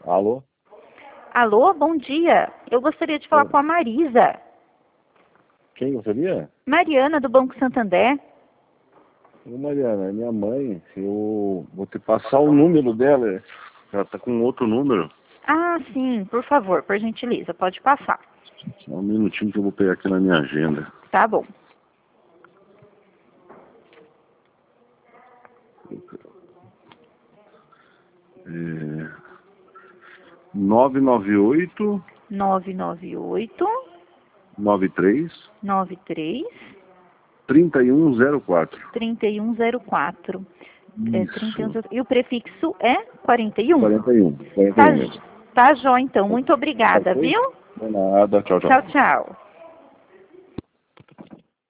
Alô? Alô, bom dia. Eu gostaria de falar Oi. com a Marisa. Quem gostaria? Mariana, do Banco Santander. Ô, Mariana, é minha mãe. Eu vou te passar o número dela. Ela tá com outro número. Ah, sim, por favor, por gentileza, pode passar. Só um minutinho que eu vou pegar aqui na minha agenda. Tá bom. É... 998 998 93 93 3104. 3104. É, Isso. e o prefixo é 41. 41. Tá, 41 mesmo. tá, jó, então. Muito obrigada, Ok? viu? De nada. Tchau, tchau. Tchau, tchau.